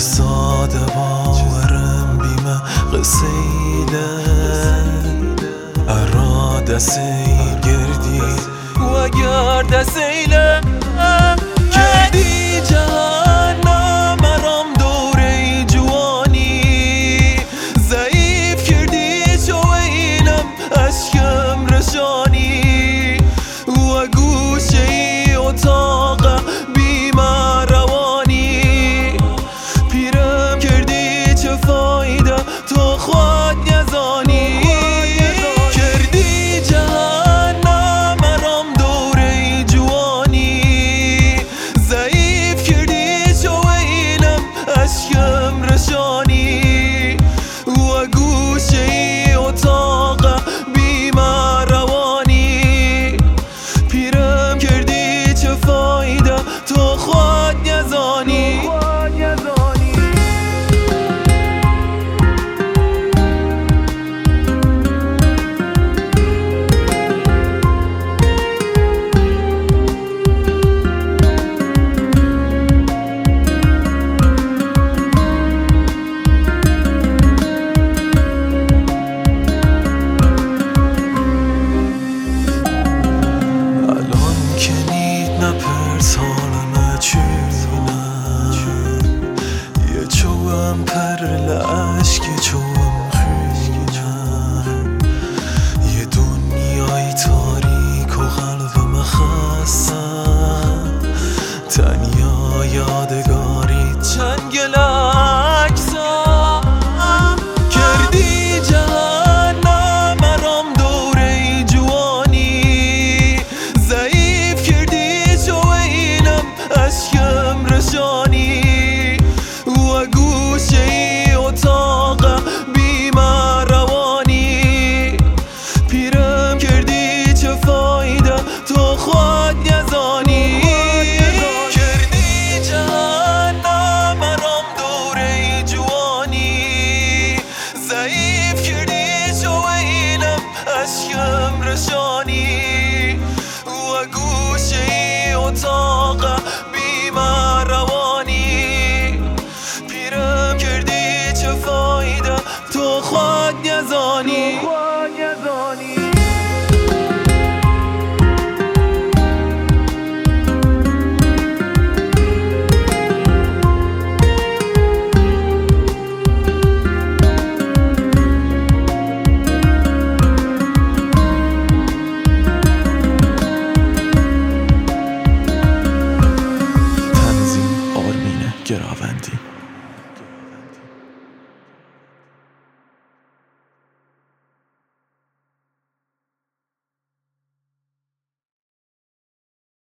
ساده باورم بیمه قصیله اراده گردی و اگر دسیله کردی جهنم مرام دوره جوانی ضعیف کردی چو ویلم اشکم رشانی و گوشه ای اتاق بیمه روانی پیرم کردی چه فایده تو خود نزانی کردی جهنم مرام دوره جوانی ضعیف کردی چو ویلم اشکم رشانی و گوشه ای اتاق بیمه روانی پیرم کردی چه فایده تو خود نزانی نپرس حالم چونه یه چوام پر لعشق چوام خونه یه دنیای تاریک و قلبم خسته تنیا یادگار